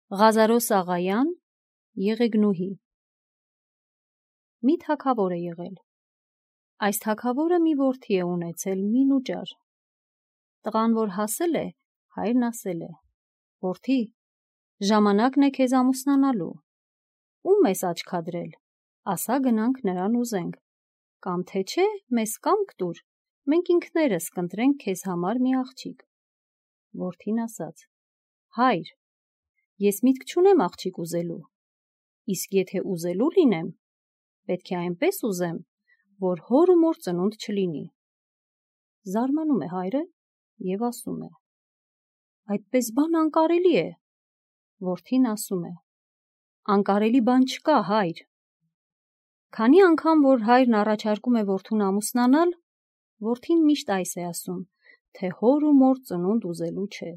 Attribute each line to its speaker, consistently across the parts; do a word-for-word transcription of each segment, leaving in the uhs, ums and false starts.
Speaker 1: Ղազարոս Աղայան, Եղեգնուհի։ Մի թագավոր է եղել։ Այս թագավորը մի որդի է ունեցել մին ու ճար։ Տղան, որ հասել է, հայրն ասել է. «Որդի, ժամանակն է քեզ ամուսնանալու։ Ում ես աչքադրել, ասա գնանք նրան ուզենք, կամ թե չէ մեզ կամք տուր, մենք ինքներս կընտրենք քեզ համար մի աղջիկ»։ Որդին ասաց. «Հայր, ես միտք չունեմ աղջիկ ուզելու, իսկ եթե ուզելու լինեմ, պետք է այնպես ուզեմ, որ հոր ու մոր ծնունդ չլինի»։ Զարմանում է հայրը և ասում է. «Այդպես բան անկարելի է»։ Որդին ասում է. «Անկարելի բան չկա, հայր»։ Քանի անգամ, որ հայրն առաջարկում է որդուն ամուսնանալ, որդին միշտ այս է ասում, թե հոր ու մոր ծնունդ ուզելու չէ։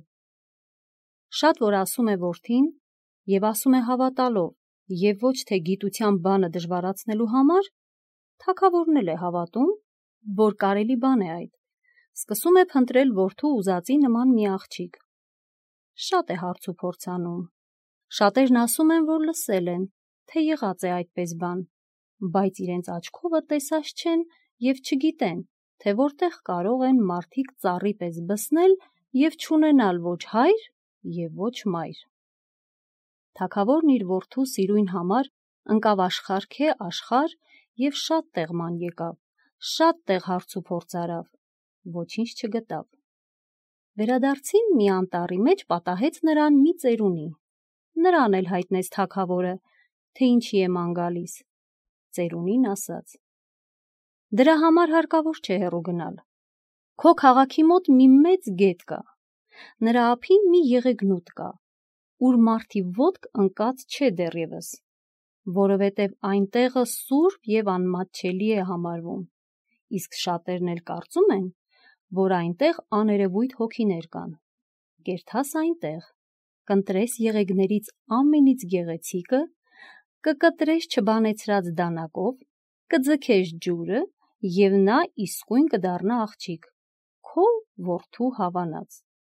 Speaker 1: Շատ որ ասում է որդին, և ասում է հավատալով, և ոչ թե գիտության բանը դժվարացնելու համար, թագավորն էլ է հավատում, որ կարելի բան է այդ, սկսում է փնտրել որդու ուզածի նման մի աղջիկ։ Շատ է հարց ու փորձ անում։ Շատերն ասում են, որ լսել են, թե եղած է այդպես բան, բայց իրենց աչքովը տեսած չեն և չգիտեն, թե որտեղ կարող են մարդիկ ծառի պես բսնել և չունենալ ոչ հայր և ոչ մայր։ Թագավորն իր որդու սիրույն համար ընկավ աշխարհքե աշխարհ և շատ տեղ ման եկավ, շատ տեղ հարց ու փորձ արավ, ոչինչ չգտավ։ Վերադարձին մի անտառի մեջ պատահեց նրան մի ծերունի։ Նրան էլ հայտնեց թագավորը, թե ինչի է ման գալիս։ Ծերունին ասաց. «Դրա համար հարկավոր չէ հեռու գնալ։ Քո քաղաքի մոտ մի մեծ գետ կա, նրա ափին մի եղեգնուտ կա, ուր մարդի ոտք ընկած չէ դեռևս, որովհետև այն տեղը սուրբ և անմատչելի է համարվում, իսկ շատերն էլ կարծում են, որ այնտեղ աներևույթ հոգիներ կան։ Կերթաս այնտեղ, կընտրես եղեգներից ամենից գեղեցիկը, կկտրես չբանեցրած դանակով, կձգես ջուրը, և նա իսկույն կդառնա աղջիկ, քո որդու հավանած»։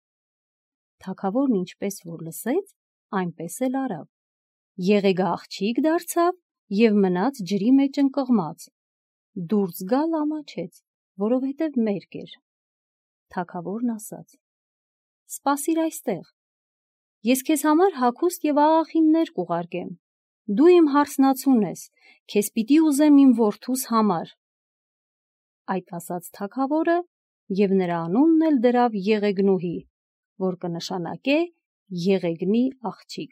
Speaker 1: Թագավորն ինչպես որ լսեց, այնպես էլ արավ։ Եղեգը աղջիկ դարձավ և մնաց ջրի մեջ ընկղմած, դուրս գալ ամաչեց, որովհետև մերկ էր։ Թագավորն ասաց. «Սպասիր այստեղ, ես քեզ համար հագուստ և աղախիններ կուղարկեմ, դու իմ հարսնացուն ես, քեզ պիտի ուզեմ իմ որդուս համար»։ Այդ ասաց թագավորը և նրա անունն էլ դրավ Եղեգնուհի, որ կնշանակե եղեգնի աղջիկ։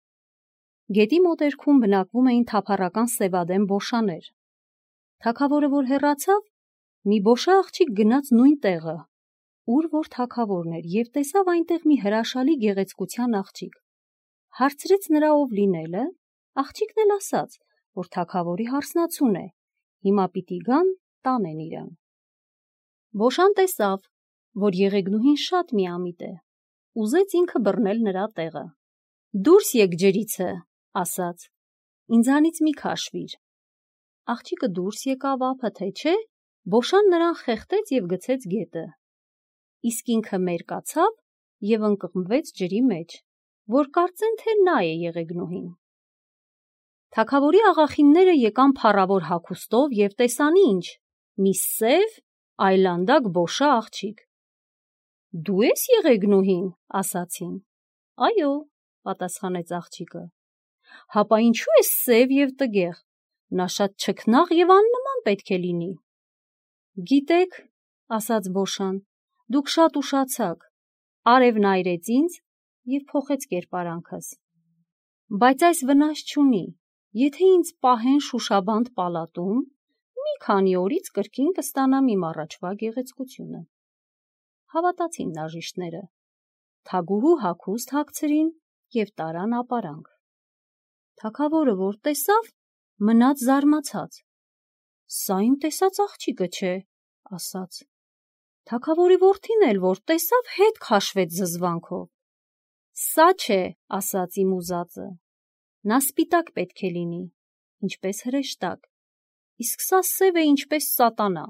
Speaker 1: Գետի մոտերքում բնակվում էին թափառական սևադեմ բոշաներ։ Թագավորը որ հեռացավ, մի բոշա աղջիկ գնաց նույն տեղը, ուր որ թագավորն էր, և տեսավ այնտեղ մի հրաշալի գեղեցկության աղջիկ։ Հարցրեց նրա ով լինելը, աղջիկն էլ ասաց, որ թագավորի հարսնացուն է, հիմա պիտի գան տանեն իրան։ Բոշան տեսավ, որ եղեգնուհին շատ միամիտ է, ուզեց ինքը բռնել նրա տեղը։ «Դուրս եկ ջրիցը», ասաց, «ինձանից մի քաշվիր»։ Աղջիկը դուրս եկավ ափը, թե չէ, բոշան նրան խեղդեց և գցեց գետը։ Իսկ ինքը մերկացավ և ընկղմվեց ջրի մեջ, որ կարծեն, թե նա է եղեգնուհին։ Թագավորի աղախինները եկան փառավոր հագուստով և տեսան ինչ, մի սև այլանդակ բոշա աղջիկ։ «Դու ես եղեգնուհին», ասացին։ «Այո», պատասխանեց աղջիկը։ «Հապա ինչու է սև և տգեղ, նա շատ չքնաղ և աննման պետք է լինի»։ «Գիտեք», ասաց բոշան, «դուք շատ ուշացաք, արևն այրեց ինձ և փոխեց կերպարանքս։ Բայց այս վնաս չունի, եթե ինձ պահեն Շուշաբանդ պալատում, մի քանի օրից կրկին կստանամ իմ առաջվա գեղեցկությունը»։ Հավատացին նաժիշտները, թագուհու հագուստ հագցրին և տարան ապարանք։ Թագավորը որ տեսավ, մնաց զարմացած։ «Սա իմ տեսած աղջիկը չէ», ասաց։ Թագավորի որդին էլ որ տեսավ, հետ քաշվեց զզվանքով։ «Սա չէ», ասաց իմ ուզածը, «նա սպիտակ պետք է լինի, ինչպես հրեշտակ, իսկ սա սև է ինչպես սատանա»։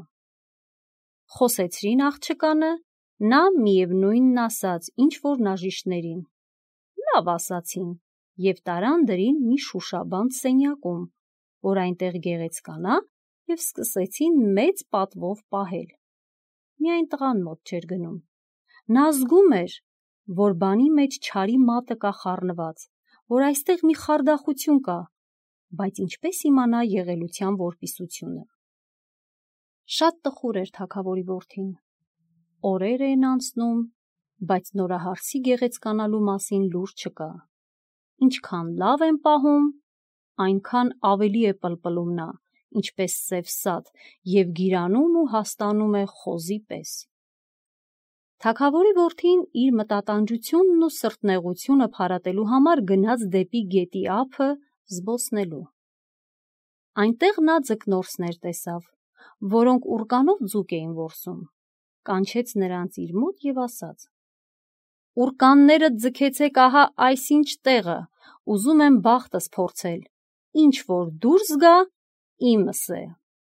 Speaker 1: Խոսեցրին աղջկանը, նա միևնույնն ասաց, ինչ որ նաժիշտներին։ «Լավ», ասացին, և տարան դրին մի շուշաբանդ սենյակում, որ այնտեղ գեղեցկանա, և սկսեցին մեծ պատվով պահել։ Միայն տղան մոտ չէր գնում։ Նա զգում էր, որ բանի մեջ չարի մատը կա խառնված, որ այստեղ մի խարդախություն կա, բայց ինչպես իմանա եղելության որպիսությունը։ Շատ տխուր էր թագավորի որդին։ Օրեր են անցնում, բայց նորահարսի գեղեցկանալու մասին լուր չկա։ Ինչքան լավ են պահում, այնքան ավելի է պլպլում նա, ինչպես սև սատ, և գիրանում ու հաստանում է խոզի պես։ Թագավորի որդին իր մտատանջությունն ու սրտնեղությունը փարատելու համար գնաց դեպի գետի ափը զբոսնելու։ Այնտեղ նա ձկնորսներ տեսավ, որոնք ուռկանով ձուկ էին որսում, կանչեց նրանց իր մոտ և ասաց. «Ուռկաններդ ձգեցեք ահա այսինչ տեղը, ուզում եմ բախտս փորձել, ինչ որ դուրս գա, իմս է»։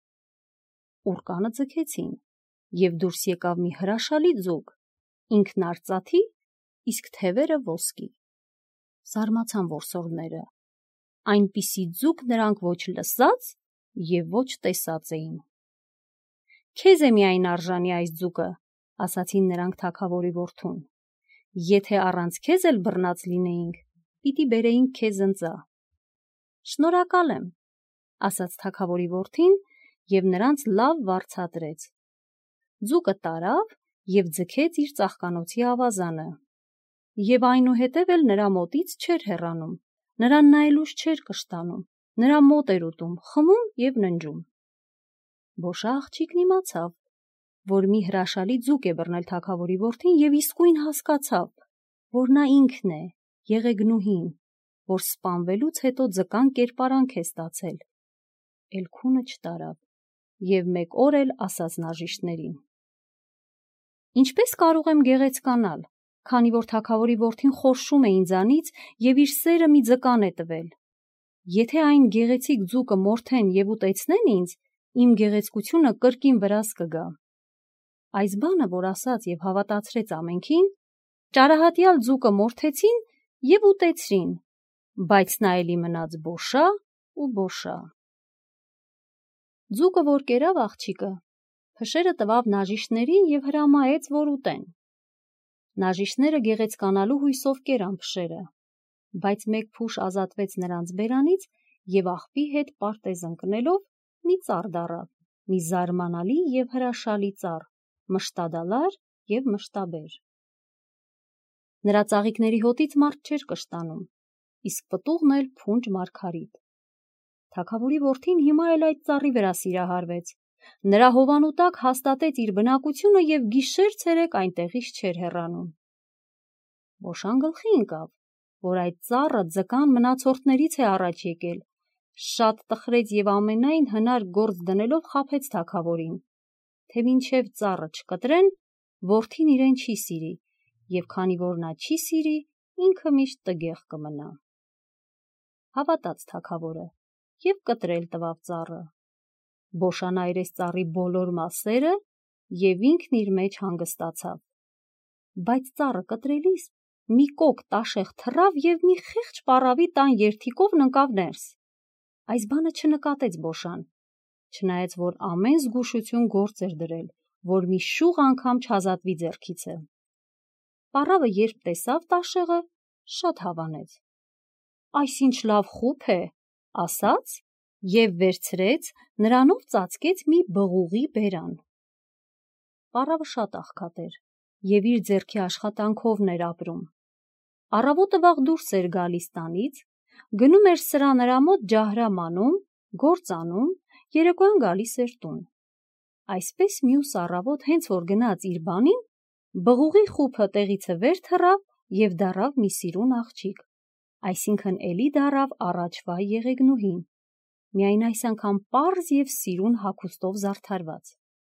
Speaker 1: Ուռկանը ձգեցին, և դուրս եկավ մի հրաշալի ձուկ, ինքն արծաթի, իսկ թևերը ոսկի։ Զարմացան որսորդները, այնպիսի ձուկ նրանք ոչ լսած և ոչ տեսած էին։ «Քեզ է միայն արժանի այս ձուկը», ասացին նրանք թագավորի որդուն, «եթե առանց քեզ էլ բռնած լինեինք, պիտի բերեինք քեզ ընծա»։ «Շնորհակալ եմ», ասաց թագավորի որդին և նրանց լավ վարձատրեց։ Ձուկը տարավ և ձգեց իր ծաղկանոցի ավազանը, և այնուհետև էլ նրա մոտից չէր հեռանում, նրան նայելուց չէր կշտանում, նրա մոտ էր ուտում, խմում և ննջում։ Բոշա աղջիկն իմացավ, որ մի հրաշալի ձուկ է բռնել թագավորի որդին և իսկույն հասկացավ, որ նա ինքն է, Եղեգնուհին, որ սպանվելուց հետո ձկան կերպարանք է ստացել։ Էլ քունը չտարավ և մեկ օր էլ ասաց նաժիշտներին. «Ինչպե՞ս կարող եմ գեղեցկանալ, քանի որ թագավորի որդին խորշում է ինձանից և իր սերը մի ձկան է տվել։ Եթե այն գեղեցիկ ձուկը մորթեն և ուտեցնեն ինձ, իմ գեղեցկությունը կրկին վրաս կգա»։ Այս բանը, որ ասաց և հավատացրեց ամենքին, ճարահատյալ ձուկը մորթեցին և ուտեցրին, բայց նա էլի մնաց բոշա ու բոշա։ Ձուկը, որ կերավ աղջիկը, փշերը տվավ նաժիշտներին և հրամայեց, որ ուտեն։ Նաժիշտները գեղեցկանալու հույսով կերան փշերը, բայց մեկ փուշ ազատվեց նրանց բերանից և աղբի հետ պարտեզ ընկնելով մի ծառ դառավ, մի զարմանալի և հրաշալի ծառ, մշտադալար և մշտաբեր։ Նրա ծաղիկների հոտից մարդ չէր կշտանում, իսկ պտուղն էլ փունջ մարգարիտ։ Թագավորի որդին հիմա էլ այդ ծառի վրա սիրահարվեց, նրա հովանու տակ հաստատեց իր բնակությունը և գիշեր-ցերեկ այնտեղից չէր հեռանում։ Բոշան գլխի ընկավ, որ այդ ծառը ձկան մնացորդներից է առաջ եկել, շատ տխրեց և ամենայն հնար գործ դնելով խաբեց թագավորին, թե մինչև ծառը չկտրեն, որդին իրեն չի սիրի, և քանի որ նա չի սիրի, ինքը միշտ տգեղ կմնա։ Հավատաց թագավորը և կտրել տվավ ծառը։ Բոշան այրեց ծառի բոլոր մասերը և ինքն իր մեջ հանգստացավ։ Բայց ծառը կտրելիս մի կոկ տաշեղ թռավ և մի խեղճ պառավի տան երդիկով ընկավ ներս։ Այս բանը չնկատեց Բոշան, չնայած որ ամեն զգուշություն գործ էր դրել, որ մի շուղ անգամ չազատվի ձեռքիցը։ Պառավը երբ տեսավ տաշեղը, շատ հավանեց։ «Այս ինչ լավ խուփ է», ասաց և վերցրեց, նրանով ծածկեց մի բղուղի բերան։ Պառավը շատ աղքատ էր և իր ձեռքի աշխատանքովն էր ապրում։ Առավոտը վաղ դուրս էր գալիս տանից, գնում էր սրա նրա մոտ ջահրամ անում, գործ անում, երեկոյան գալիս էր տուն։ Այսպես մյուս առավոտ հենց որ գնաց իր բանին, բղուղի խուփը տեղիցը վեր թռավ և դառավ մի սիրուն աղջիկ, այսինքն էլի դառավ առաջվա Եղեգնուհին, միայն այս անգամ պարզ և սիրուն հագուստով զարդարված։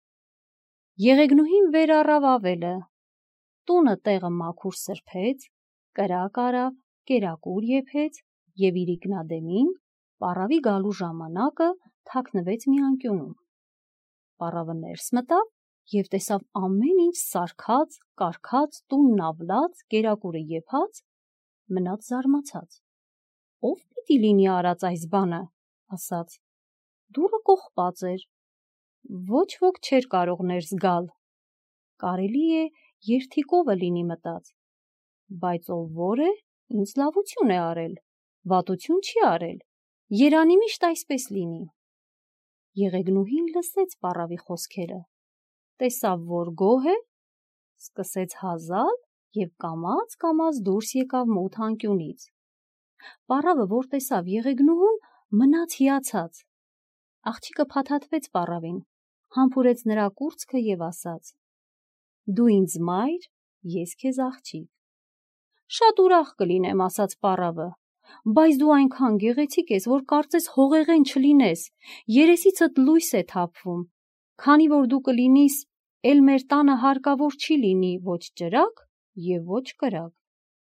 Speaker 1: Եղեգնուհին վեր առավ ավելը, տունը տեղը մաքուր սրբեց, կրակ արավ, կերակուր եփեց և իրիկնադեմին, պառավի գալու ժամանակը, թաքնվեց մի անկյունում։ Պառավը ներս մտավ և տեսավ ամեն ինչ սարքած, կարգած, տունն ավլած, կերակուրը եփած, մնաց զարմացած։ Ով պիտի լինի արած այս բանը, ասաց։ Դուռը կողպած էր։ Ոչ ոք չէր կարող ներս գալ։ Կարելի է երթիկովը լինի մտած, բայց ով որ է, ինձ լավություն է արել, վատություն չի արել, երանի միշտ այսպես լինի։ Եղեգնուհին լսեց պառավի խոսքերը, տեսավ, որ գոհ է, սկսեց հազալ և կամաց-կամաց դուրս եկավ մութ անկյունից։ Պառավը, որ տեսավ եղեգնուհուն, մնաց հիացած։ Աղջիկը փաթաթվեց պառավին, համբուրեց նրա կուրծքը և ասաց. Դու ինձ մայր, ես քեզ աղջիկ։ Շատ ուրախ կլինեմ, ասաց պառավը, բայց դու այնքան գեղեցիկ ես, որ կարծես հողեղեն չլինես, երեսիցդ լույս է թափվում, քանի որ դու կլինիս, էլ մեր տանը հարկավոր չի լինի ոչ ճրագ և ոչ կրակ։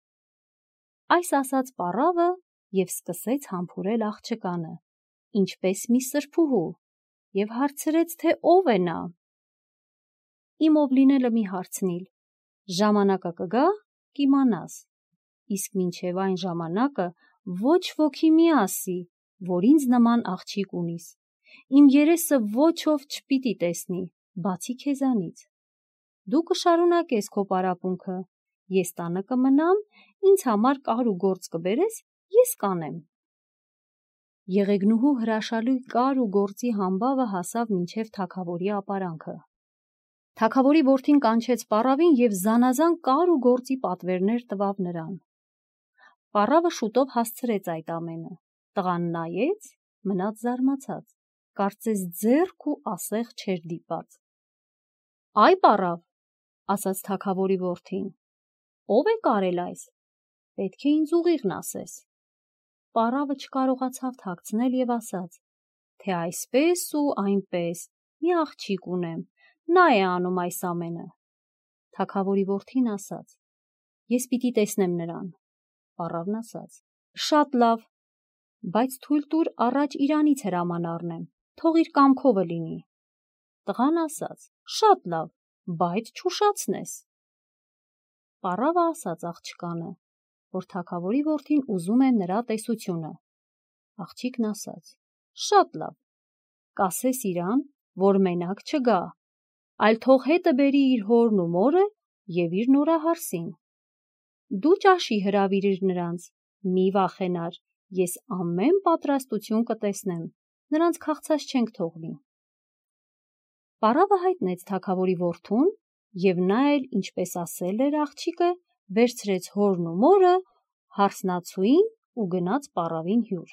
Speaker 1: Այս ասաց պառավը և սկսեց համբուրել աղջկանը, ինչպես մի սրբուհու, և հարցրեց, թե ով է նա։ Իմ ով լինելը մի հարցնիլ, ժամանակը կգա, կիմանաս, իսկ մինչև այն ժամանակը ոչ ոքի մի ասի, որ ինձ նման աղջիկ ունիս, իմ երեսը ոչ ով չպիտի տեսնի, բացի քեզանից։ Դու կշարունակես քո պարապմունքը, ես տանը կմնամ, ինձ համար կար ու գործ կբերես, ես կանեմ։ Եղեգնուհու հրաշալի կար ու գործի համբավը հասավ մինչև թագավորի ապարանքը։ Թագավորի որդին կանչեց պառավին և զանազան կար ու գործի պատվերներ տվավ նրան։ Պառավը շուտով հասցրեց այդ ամենը, տղան նայեց, մնաց զարմացած, կարծես ձեռք ու ասեղ չէր դիպած։ Այ պառավ, ասաց թագավորի որդին, ով է կարել այս, պետք է ինձ ուղիղն ասես։ Պառավը չկարողացավ թաքցնել և ասաց, թե այսպես ու այնպես, մի աղջիկ ունեմ, նա է անում այս ամենը։ Թագավորի որդին ասաց. Ես պիտի տեսնեմ նրան։ Պառավն ասաց. Շատ լավ, բայց թույլ տուր առաջ իրանից հրաման առնեմ, թող իր կամքովը լինի։ Տղան ասաց. Շատ լավ, բայց չուշացնես։ Պառավը ասաց աղջկանը, որ թագավորի որդին ուզում է նրա տեսությունը։ Աղջիկն ասաց. Շատ լավ, կասես իրան, որ մենակ չգա, այլ թող հետը բերի իր հորն ու մորը և իր նորահարսին։ Դու ճաշի հրավիրիր նրանց, մի վախենար, ես ամեն պատրաստություն կտեսնեմ, նրանց քաղցած չենք թողնի։ Պառավը հայտնեց թագավորի որդուն, և նա էլ, ինչպես ասել էր աղջիկը, վերցրեց հորն ու մորը, հարսնացուին ու գնաց պառավին հյուր։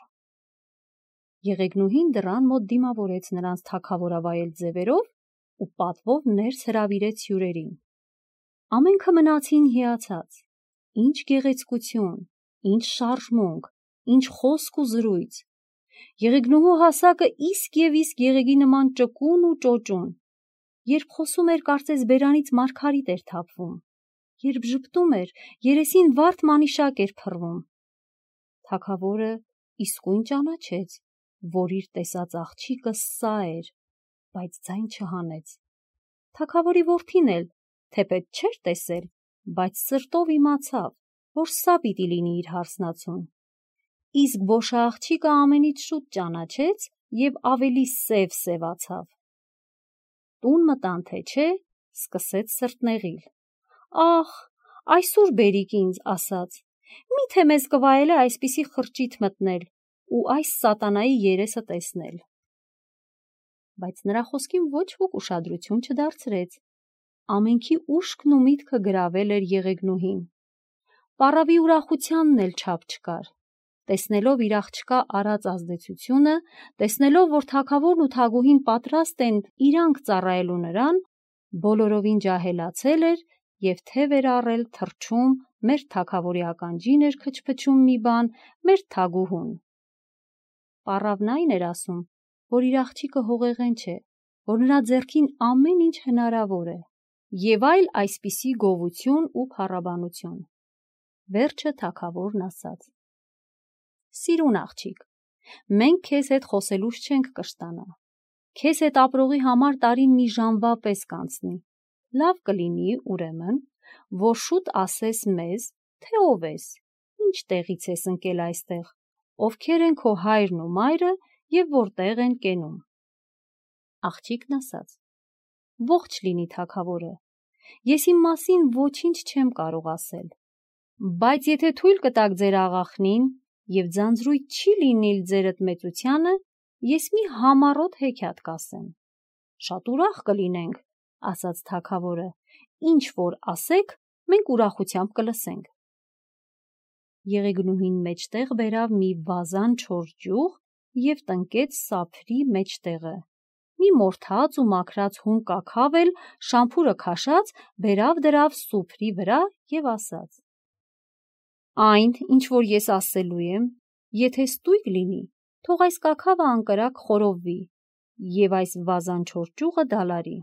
Speaker 1: Եղեգնուհին դռան մոտ դիմավորեց նրանց թագավորավայել ձևերով ու պատվով ներս հրավիրեց հյուրերին։ Ամենքը մնացին հիացած, ինչ գեղեցկություն, ինչ շարժմունք, ինչ խոսք ու զրույց։ Եղեգնուհու հասակը իսկ և իսկ եղեգի նման ճկուն ու ճոճուն, երբ խոսում էր, կարծես բերանից մարգարիտ էր թափվում, երբ ժպտում էր, երեսին վարդ մանիշակ էր փռվում։ Թագավորը իսկույն ճանաչեց, որ իր տեսած աղջիկը սա էր, բայց ձայն չհանեց։ Թագավորի որդին էլ, թեպետ չէր տեսել, բայց սրտով իմացավ, որ սա պիտի լինի իր հարսնացուն։ Իսկ բոշաղջիկը ամենից շուտ ճանաչեց և ավելի սև-սևացավ։ Տուն մտան, թե չէ, սկսեց սրտնեղիլ։ Ախ, այսուր բերիք ինձ, ասաց, միթե մեզ կվայելե այսպիսի խրճիթ մտնել ու այս սատանայի երեսը տեսնել։ Բայց նրա խոսքին ոչ ոք ուշադրություն չդարձրեց։ Ամենքի ուշքն ու միտքը գրավել էր եղեգնուհին։ Պառավի ուրախությանն էլ չափ չկար։ Տեսնելով իր աղջկա արած ազդեցությունը, տեսնելով, որ թագավորն ու թագուհին պատրաստ են իրանք ծառայելու նրան, բոլորովին ջահելացել էր և թև էր առել թռչում, մեր թագավորի ականջին էր քչփչում մի բան, մեր թագուհուն։ Պառավն այն էր ասում, որ իր աղջիկը հողեղեն չէ, որ նրա ձեռքին ամեն ինչ հնարավոր է, և այլ այսպիսի գովություն ու փառաբանություն։ Վերջը թագավորն ասաց. Սիրուն աղջիկ, մենք քեզ հետ խոսելուց չենք կշտանա։ Քեզ հետ ապրողի համար տարին մի ժամվա պես կանցնի։ Լավ կլինի, ուրեմն, որ շուտ ասես մեզ, թե ով ես, ինչ տեղից ես ընկել այստեղ, ովքեր են քո հայրն ու մայրը և որտեղ են կենում։ Աղջիկն ասաց. Ողջ լինի թագավորը, ես իմ մասին ոչինչ չեմ կարող ասել, բայց եթե թույլ կտաք ձեր աղախնին և ձանձրույթ չի լինիլ ձերդ մեծությանը, ես մի համառոտ հեքիաթ կասեմ։ Շատ ուրախ կլինենք, ասաց թագավորը, ինչ որ ասեք, մենք ուրախությամբ կլսենք։ Եղեգնուհին մեջտեղ բերավ մի վազան չոր ջուղ և տնկեց սափրի մեջտեղը, մի մորթած ու մաքրած հում կաքավ էլ շամփուրը քաշած բերավ դրավ սուփրի վրա և ասաց. Այն, ինչ որ ես ասելու եմ, եթե ստույգ լինի, թող այս կաքավը անկրակ խորովվի և այս վազան չոր ջուղը դալարի։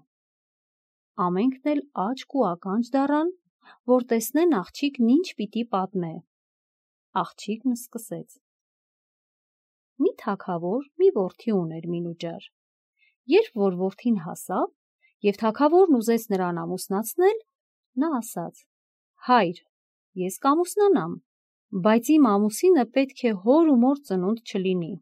Speaker 1: Ամենքն էլ աչք ու ականջ դառան, որ տեսնեն աղջիկն ինչ պիտի պատմե։ Աղջիկն սկսեց. Մի թագավոր մի որդի ուներ մինուճար։ Երբ որ որդին հասավ և թագավորն ուզեց նրան ամուսնացնել, նա ասաց. Հայր, ես կամուսնանամ, բայց իմ ամուսինը պետք է հոր ու մոր ծնունդ չլինի։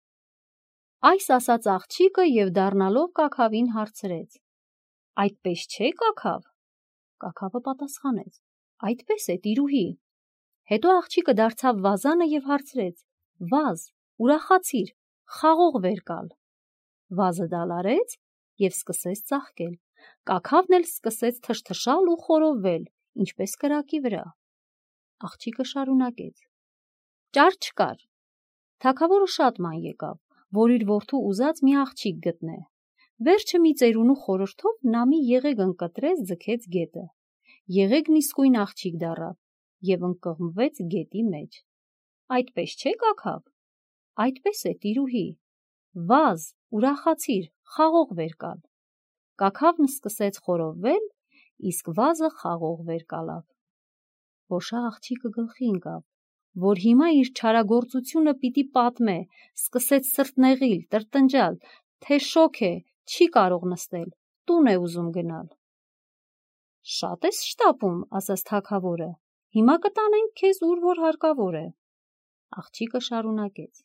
Speaker 1: Այս ասաց աղջիկը և դառնալով կաքավին հարցրեց. Այդպես չէ՞ կաքավ։ Կաքավը պատասխանեց. Այդպես է, տիրուհի։ Հետո աղջիկը դարձավ վազանը և հարցրեց. Վազ, ուրախացիր, խաղող վեր կալ։ Վազը դալարեց և սկսեց ծաղկել, կաքավն էլ սկսեց թշթշալ ու խորովել, ինչպես կրակի վրա։ Աղջիկը շարունակեց. Ճար չկար։ Թագավորը շատ ման եկավ, որ իր որդու ուզած մի աղջիկ գտնե։ Վերջը մի ծերունու խորհրդով նա մի եղեգ ընկտրեց ձգեց գետը։ Եղեգն իսկույն աղջիկ դառավ և ընկղմվեց գետի մեջ։ Այդպես չէ՞ կաքավ։ Այդպես է, տիրուհի։ Վազ, ուրախացիր, խաղող վեր կալ։ Կաքավն սկսեց խորովել, իսկ վազը խաղող վեր կալավ։ Բոշա աղջիկը գլխի ընկավ, որ հիմա իր չարագործությունը պիտի պատմե, սկսեց սրտնեղիլ, տրտնջալ, թե շոգ է, չի կարող նստել, տուն է ուզում գնալ։ Շատ ես շտապում, ասաց թագավորը, հիմա կտանենք քեզ ուր որ հարկավոր է։ Աղջիկը շարունակեց.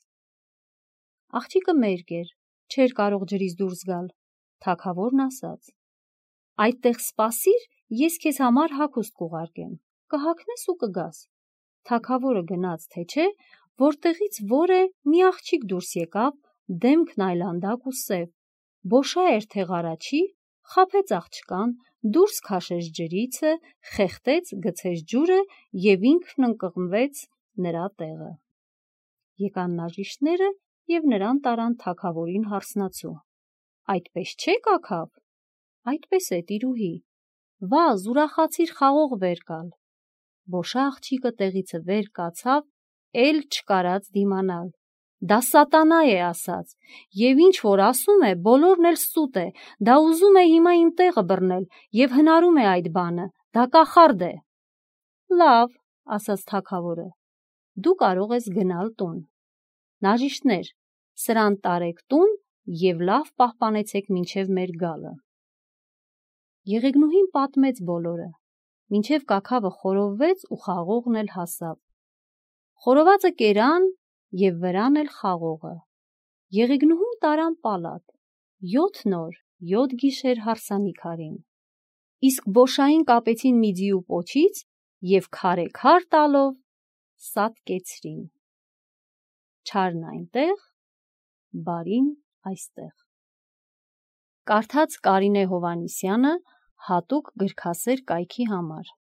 Speaker 1: Աղջիկը մերկ էր, չէր կարող ջրից դուրս գալ։ Թագավորն ասաց. Այդտեղ սպասիր, ես քեզ համար հագուստ կուղարկեմ, կհագնես ու կգաս։ Թագավորը գնաց թե չէ, որտեղից որ է մի աղջիկ դուրս եկավ, դեմքն այլանդակ ու սև, բոշա էր թեղ առաջի, խաբեց աղջկան, դուրս քաշեց ջրիցը, խեղդեց, գցեց ջուրը և ինքն ընկղմվեց նրա տեղը։ Եկան նաժիշտները և նրան տարան թագավորին հարսնացու։ Այդպես չէ՞ կաքավ։ Այդպես է, տիրուհի։ Վազ, ուրախացիր, խաղող վեր կալ։ Բոշա աղջիկը տեղիցը վեր կացավ, էլ չկարած դիմանալ։ Դա սատանա է ասած, և ինչ որ ասում է, բոլորն էլ սուտ է, դա ուզում է հիմա իմ տեղը բռնել և հնարում է այդ բանը, դա կախարդ է։ Լավ, ասաց թագավորը, դու կարող ես գնալ տուն։ Նաժիշտներ, սրան տարեք տուն և լավ պահպանեցեք մինչև մեր գալը։ Եղեգնուհին պատմեց բոլորը, մինչև կաքավը խորովվեց ու խաղողն էլ հասավ։ Խորովածը կերան և վրան էլ խաղողը։ Եղեգնուհուն տարան պալատ, յոթ նոր, յոթ գիշեր հարսանիք արին։ Իսկ բոշային կապեցին մի ձիու պոչից և քարե քար տալով սատկեցրին։ Չարն այնտեղ, բարին այստեղ։ Կարդաց Կարինե Հովհաննիսյանը հատուկ գրքասեր կայքի համար։